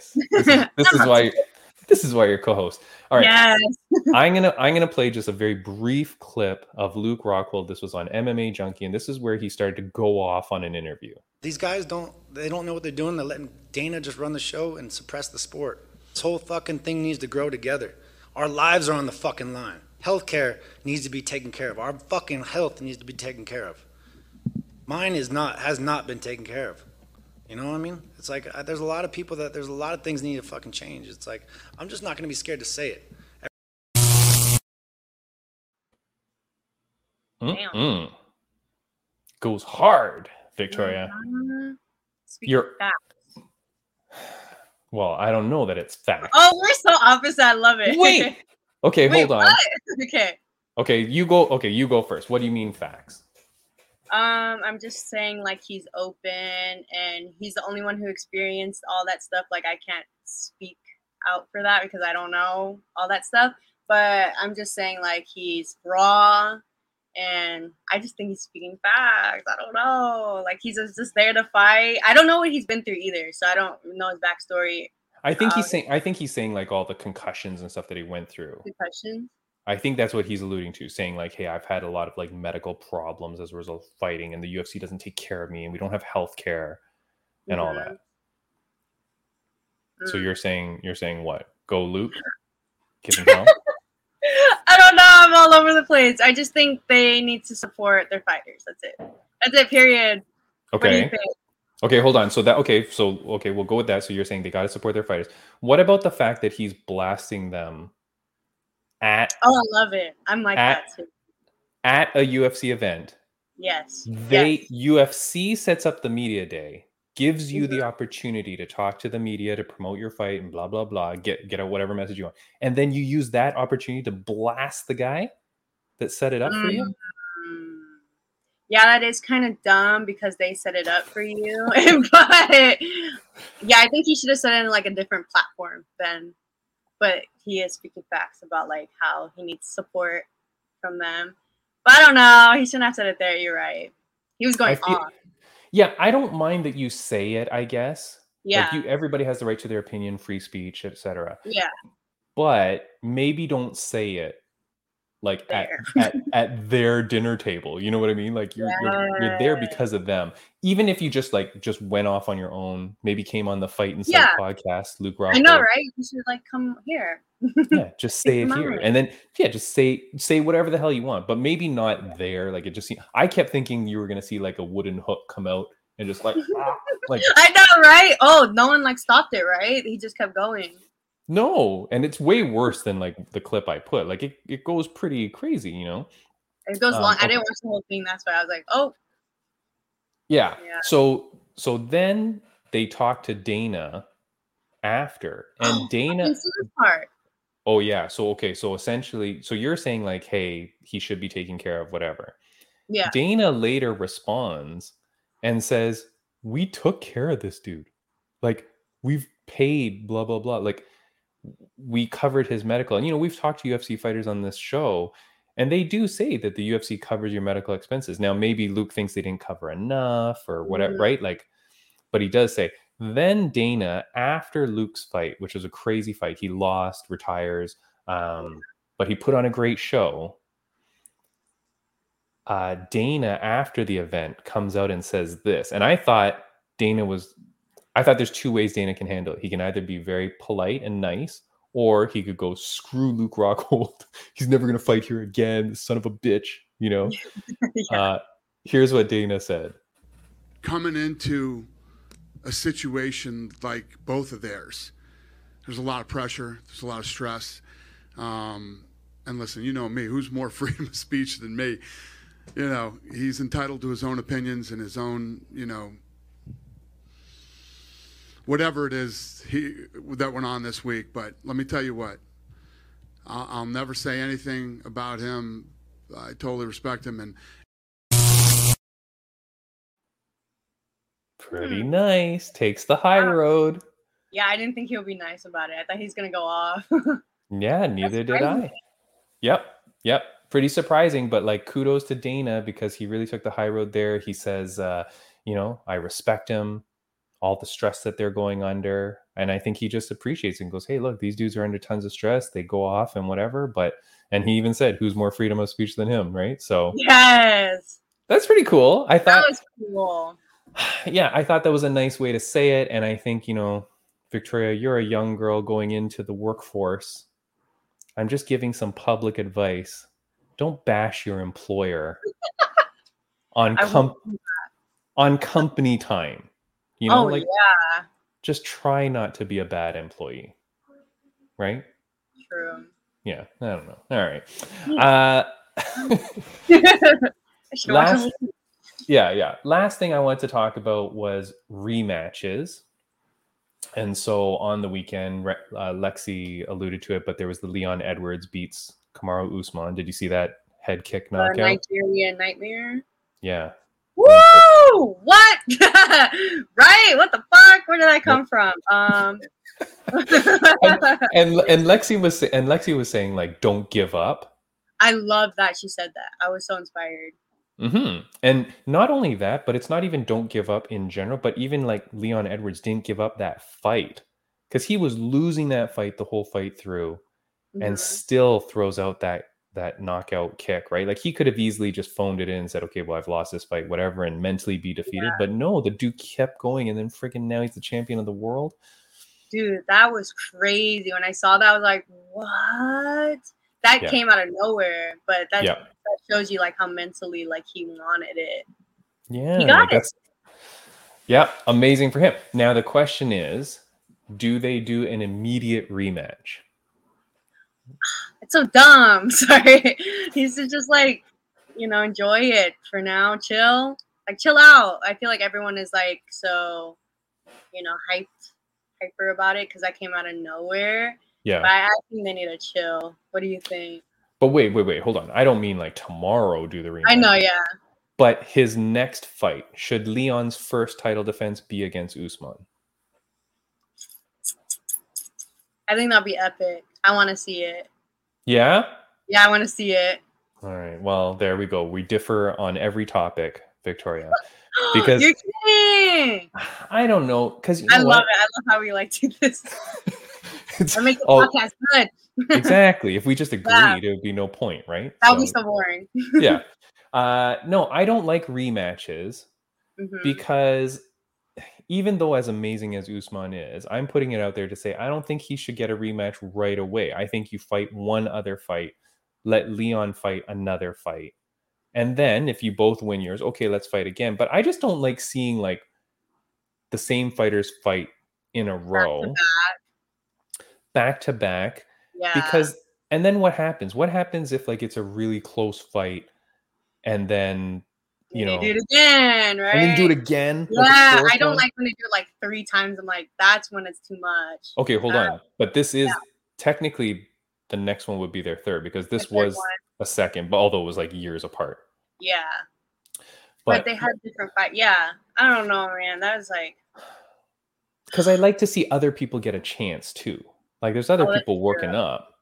This is why you're co-host. All right. Yes. I'm gonna play just a very brief clip of Luke Rockhold. This was on MMA Junkie, and this is where he started to go off on an interview. These guys don't know what they're doing. They're letting Dana just run the show and suppress the sport. This whole fucking thing needs to grow together. Our lives are on the fucking line. Healthcare needs to be taken care of. Our fucking health needs to be taken care of. Mine has not been taken care of. You know what I mean? It's like there's a lot of people there's a lot of things need to fucking change. It's like I'm just not gonna be scared to say it. Damn. Goes hard, Victoria. You're facts. Well, I don't know that it's facts. Oh, we're so opposite. I love it. Wait. Okay, hold on. What? Okay, you go first. What do you mean facts? I'm just saying like he's open and he's the only one who experienced all that stuff. Like I can't speak out for that because I don't know all that stuff. But I'm just saying like he's raw and I just think he's speaking facts. I don't know. Like he's just there to fight. I don't know what he's been through either, so I don't know his backstory. I think he's saying like all the concussions and stuff that he went through. Concussions? I think that's what he's alluding to, saying like, hey, I've had a lot of like medical problems as a result of fighting, and the UFC doesn't take care of me, and we don't have health care and all that. So you're saying what? Go Luke? Give him help? I don't know. I'm all over the place. I just think they need to support their fighters. That's it. That's it. Period. Okay. Okay, hold on. So we'll go with that. So you're saying they got to support their fighters. What about the fact that he's blasting them at? Oh, I love it. I'm like that too. At a UFC event. Yes. UFC sets up the media day, gives you the opportunity to talk to the media, to promote your fight and blah, blah, blah, get out whatever message you want. And then you use that opportunity to blast the guy that set it up for you? Yeah, that is kind of dumb because they set it up for you. But yeah, I think he should have said it in like a different platform then. But he is speaking facts about like how he needs support from them. But I don't know. He shouldn't have said it there. You're right. He was going off. Yeah, I don't mind that you say it, I guess. Yeah. Like everybody has the right to their opinion, free speech, etc. Yeah. But maybe don't say it like at their dinner table. You know what I mean? Like you're there because of them. Even if you just went off on your own, maybe came on the Fight Insight podcast, Luke Rockhold. I know, right? You should like come here. Yeah, just say it here. And then just say whatever the hell you want, but maybe not there. Like it just I kept thinking you were gonna see like a wooden hook come out and just like I know, right? Oh, no one like stopped it, right? He just kept going. No, and it's way worse than like the clip I put. Like it goes pretty crazy, you know. It goes long. I didn't watch the whole thing. That's why I was like, oh. Yeah. So then they talked to Dana after, and Dana. Part. Oh yeah. So essentially, you're saying like, hey, he should be taken care of, whatever. Yeah. Dana later responds and says, "We took care of this dude. Like we've paid blah blah blah. Like we covered his medical." And we've talked to UFC fighters on this show, And they do say that the UFC covers your medical expenses. Now, maybe Luke thinks they didn't cover enough or whatever, right? Like, but he does say, then Dana, after Luke's fight, which was a crazy fight, he lost, retires, but he put on a great show. Dana, after the event, comes out and says this. And I thought there's two ways Dana can handle it. He can either be very polite and nice, or he could go, screw Luke Rockhold. He's never going to fight here again. Son of a bitch, you know? Here's what Dana said. Coming into a situation like both of theirs, there's a lot of pressure. There's a lot of stress. And listen, you know me, who's more freedom of speech than me? You know, he's entitled to his own opinions and his own, you know, whatever it is that went on this week. But let me tell you what, I'll never say anything about him. I totally respect him. And pretty nice. Takes the high road. Yeah, I didn't think he would be nice about it. I thought he's going to go off. Yeah, neither did I. Yep. Pretty surprising, but like kudos to Dana because he really took the high road there. He says, you know, I respect him, all the stress that they're going under. And I think he just appreciates it and goes, hey, look, these dudes are under tons of stress. They go off and whatever. And he even said, who's more freedom of speech than him, right? So yes, that's pretty cool. I thought that was cool. Yeah, I thought that was a nice way to say it. And I think, you know, Victoria, you're a young girl going into the workforce. I'm just giving some public advice. Don't bash your employer on company time. You know, yeah. Just try not to be a bad employee. Right? True. Yeah, I don't know. All right. Last thing I wanted to talk about was rematches. And so on the weekend, Lexi alluded to it, but there was the Leon Edwards beats Kamaru Usman. Did you see that head kick knockout? Nigerian Nightmare? Yeah. Woo! What? Right? What the fuck? Where did that come from? and Lexi was saying, like, don't give up. I love that she said that. I was so inspired. Mm-hmm. And not only that, but it's not even don't give up in general, but even like Leon Edwards didn't give up that fight because he was losing that fight the whole fight through and still throws out that knockout kick, right? Like he could have easily just phoned it in and said, okay, well, I've lost this fight, whatever, and mentally be defeated. But no, the dude kept going and then freaking now he's the champion of the world. Dude, that was crazy. When I saw that, I was like, what? That came out of nowhere, but that shows you like how mentally like he wanted it. Yeah, he got it. Yeah, amazing for him. Now the question is, do they do an immediate rematch? It's so dumb. Sorry, he should just like, you know, enjoy it for now. Chill out. I feel like everyone is like so, you know, hyper about it because that came out of nowhere. Yeah. But I think they need to chill. What do you think? But wait, hold on. I don't mean like tomorrow do the rematch. I know, yeah. But his next fight, should Leon's first title defense be against Usman? I think that'll be epic. I want to see it. Yeah? Yeah, I want to see it. All right. Well, there we go. We differ on every topic, Victoria. Because you're kidding. I don't know. Because I love it. I love how we like do this. I make the podcast good. Exactly. If we just agreed, it would be no point, right? That would be so boring. Yeah. No, I don't like rematches because even though as amazing as Usman is, I'm putting it out there to say I don't think he should get a rematch right away. I think you fight one other fight, let Leon fight another fight. And then if you both win yours, okay, let's fight again. But I just don't like seeing like the same fighters fight in a row. Back to back. Yeah. Because, and then what happens? What happens if like it's a really close fight and then, you know, do it again, right? And then do it again. Yeah, I don't like when they do it like 3 times. I'm like, that's when it's too much. Okay, hold on. But this is technically the next one would be their third because this was a second, but although it was like years apart. Yeah. But they had different fights. Yeah. I don't know, man. That was like. Because I like to see other people get a chance too. Like there's other people working up.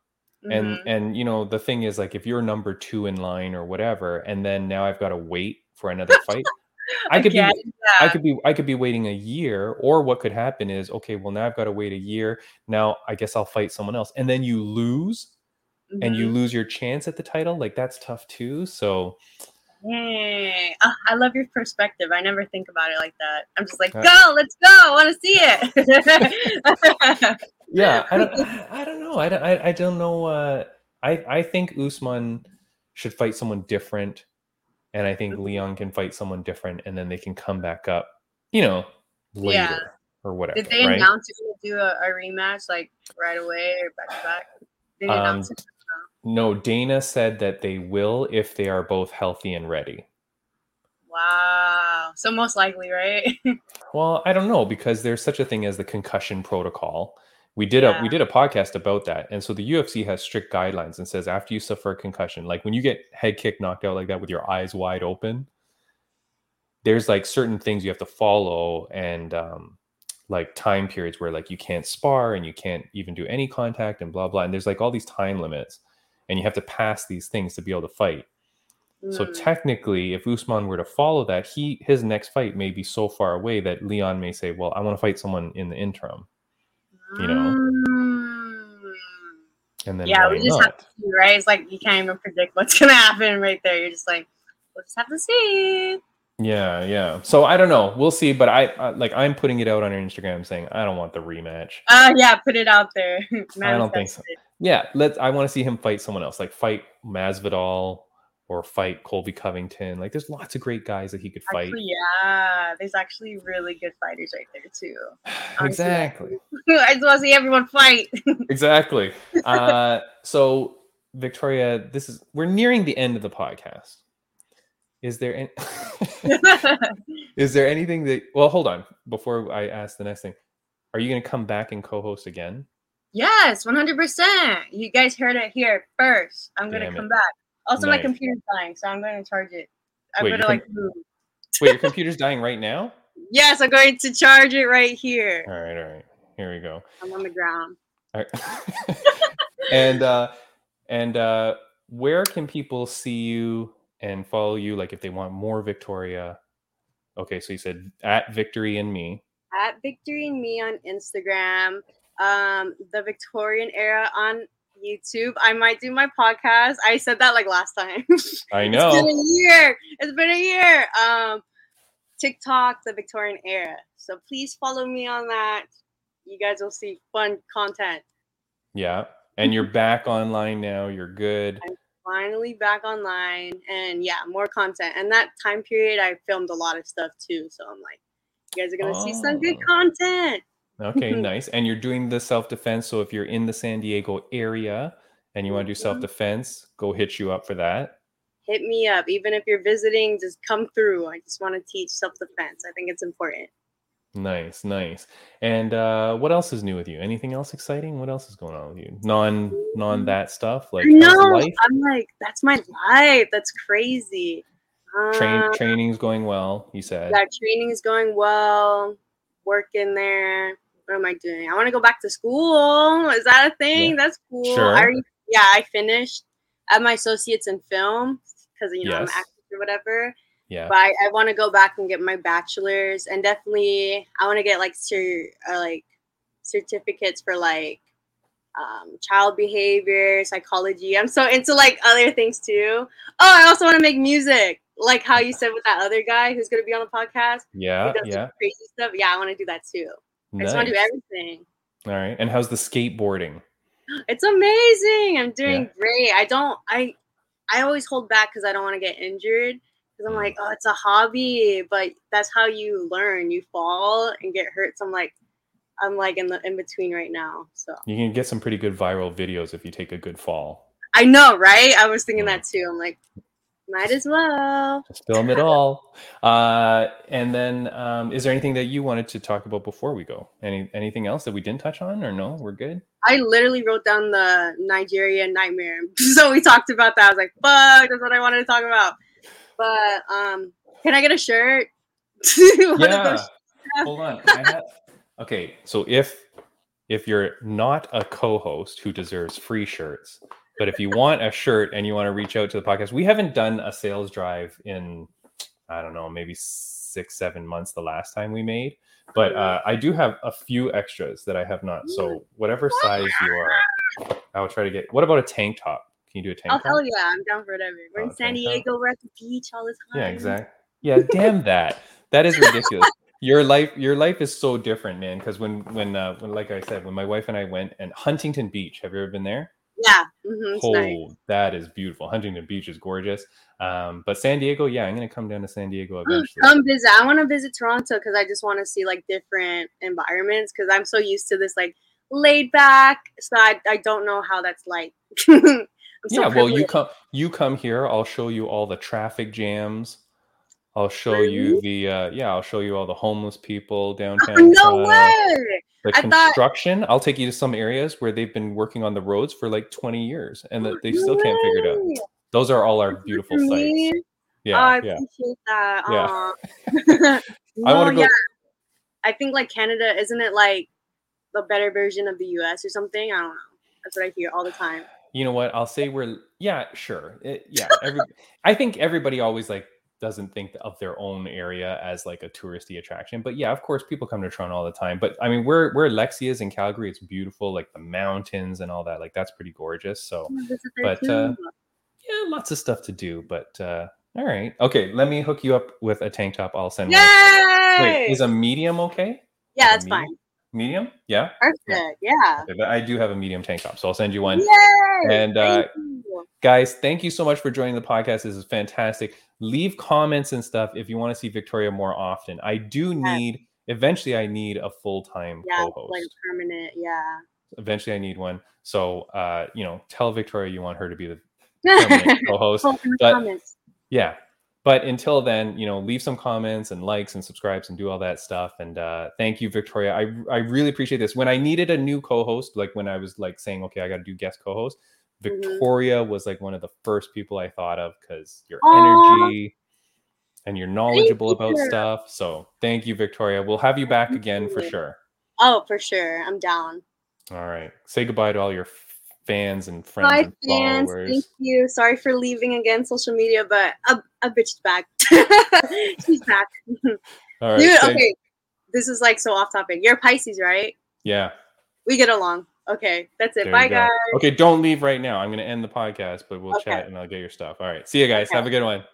And you know, the thing is, like, if you're number 2 in line or whatever, and then now I've got to wait for another fight, I could Again, be I could be waiting a year, or what could happen is, okay, well, now I've got to wait a year. Now I guess I'll fight someone else, and then you lose, and you lose your chance at the title. Like, that's tough too. So Hey, I love your perspective. I never think about it like that. I'm just like, go, let's go. I want to see it. yeah, I don't know. I don't know. I think Usman should fight someone different, and I think Leon can fight someone different, and then they can come back up, you know, later or whatever. Did they right? announce it to do a rematch like right away or back to back? Did they announce it? No, Dana said that they will if they are both healthy and ready. Wow. So most likely, right? Well, I don't know, because there's such a thing as the concussion protocol. We did a podcast about that. And so the UFC has strict guidelines and says after you suffer a concussion, like when you get head kick knocked out like that with your eyes wide open, there's like certain things you have to follow, and like time periods where like you can't spar and you can't even do any contact and blah, blah. And there's like all these time limits, and you have to pass these things to be able to fight. So technically, if Usman were to follow that, his next fight may be so far away that Leon may say, well, I want to fight someone in the interim, you know? And then we just have to see, right? It's like you can't even predict what's going to happen right there. You're just like, we'll just have to see. Yeah. So I don't know. We'll see. But I'm putting it out on our Instagram saying I don't want the rematch. Yeah, put it out there. I don't think so. Yeah, I want to see him fight someone else, like fight Masvidal or fight Colby Covington. Like, there's lots of great guys that he could fight. Actually, yeah, there's actually really good fighters right there too. Exactly. I just want to see everyone fight. Exactly. So Victoria, we're nearing the end of the podcast. Is there anything that? Well, hold on. Before I ask the next thing, are you going to come back and co-host again? Yes, 100%. You guys heard it here first. I'm going to come back. Also, my computer's dying, so I'm going to charge it. I'm going to move. Wait, your computer's dying right now? Yes, I'm going to charge it right here. All right. Here we go. I'm on the ground. All right. And where can people see you and follow you? Like, if they want more Victoria. Okay, so you said at Victory and Me. At Victory and Me on Instagram. The Victorian Era on YouTube. I might do my podcast. I said that like last time. I know. It's been a year. TikTok, The Victorian Era. So please follow me on that. You guys will see fun content. Yeah. And you're back online now. You're good. I'm finally back online. And yeah, more content. And that time period, I filmed a lot of stuff too. So I'm like, you guys are going to see some good content. Okay, nice. And you're doing the self-defense. So if you're in the San Diego area and you want to do self-defense, go hit you up for that. Hit me up. Even if you're visiting, just come through. I just want to teach self-defense. I think it's important. Nice. And what else is new with you? Anything else exciting? What else is going on with you? Non that stuff? Like, life? I'm like, that's my life. That's crazy. Training's going well, you said. Yeah, training is going well. Working there. What am I doing? I want to go back to school. Is that a thing? Yeah. That's cool. Sure. I finished. I have my associates in film because I'm an actor or whatever. Yeah. But I want to go back and get my bachelor's, and definitely I want to get like certificates for like child behavior, psychology. I'm so into like other things too. Oh, I also want to make music. Like how you said with that other guy who's going to be on the podcast. Yeah, crazy stuff. Yeah, I want to do that too. Nice. I just want to do everything. All right. And how's the skateboarding? It's amazing. I'm doing great. I always hold back because I don't want to get injured. Because I'm like, oh, it's a hobby. But that's how you learn. You fall and get hurt. So I'm like in between right now. So you can get some pretty good viral videos if you take a good fall. I know, right? I was thinking that too. I'm like, might as well. Just film it all. And then is there anything that you wanted to talk about before we go? Anything else that we didn't touch on, or no? We're good? I literally wrote down the Nigeria nightmare. So we talked about that. I was like, fuck, that's what I wanted to talk about. But can I get a shirt? Yeah. Hold on. Okay. So if if you're not a co-host who deserves free shirts, but if you want a shirt and you want to reach out to the podcast, we haven't done a sales drive in, I don't know, maybe 6-7 months the last time we made. But I do have a few extras that I have not. So whatever size you are, I'll try to get. What about a tank top? Can you do a tank top? Oh, hell yeah. I'm down for whatever. We're in San Diego. We're at the beach all the time. Yeah, exactly. Yeah, damn that. That is ridiculous. Your life is so different, man. Because when like I said, when my wife and I went, and Huntington Beach, have you ever been there? Yeah. It's nice. That is beautiful. Huntington Beach is gorgeous. But San Diego, yeah, I'm gonna come down to San Diego eventually. Come visit. I want to visit Toronto because I just want to see like different environments. Because I'm so used to this like laid back, so I don't know how that's like. Yeah, well, you come here. I'll show you all the traffic jams. I'll show you I'll show you all the homeless people downtown. No way! The construction. I'll take you to some areas where they've been working on the roads for like 20 years and they still can't figure it out. Those are all our beautiful sites. Yeah, I appreciate that. Yeah. I want to go. Yeah. I think like Canada, isn't it like the better version of the US or something? I don't know. That's what I hear all the time. You know what? I'll say sure. I think everybody always like doesn't think of their own area as like a touristy attraction, but yeah, of course people come to Toronto all the time. But I mean, where Lexi is in Calgary, it's beautiful, like the mountains and all that. Like that's pretty gorgeous. So, but lots of stuff to do. But all right, okay, let me hook you up with a tank top. I'll send. Yay! Wait, is a medium okay? Yeah, that's fine. Medium? Yeah. Perfect. Yeah. Okay, but I do have a medium tank top, so I'll send you one. Yay! And guys, thank you so much for joining the podcast. This is fantastic. Leave comments and stuff if you want to see Victoria more often. I do need eventually. I need a full-time co-host, like permanent. Yeah. Eventually, I need one. So, tell Victoria you want her to be the permanent co-host. Yeah. But until then, leave some comments and likes and subscribes and do all that stuff. And thank you, Victoria. I really appreciate this. When I needed a new co-host, like when I was like saying, okay, I got to do guest co-host, Victoria was like one of the first people I thought of because your energy and you're knowledgeable about stuff. So thank you, Victoria. We'll have you back again for sure. Oh, for sure. I'm down. All right. Say goodbye to all your fans and friends and followers. Thank you. Sorry for leaving again social media, but a bitch back. She's back. All right. Dude, okay. This is like so off topic. You're Pisces, right? Yeah. We get along. Okay. That's it. Bye, guys. Okay. Don't leave right now. I'm going to end the podcast, but we'll chat and I'll get your stuff. All right. See you guys. Have a good one.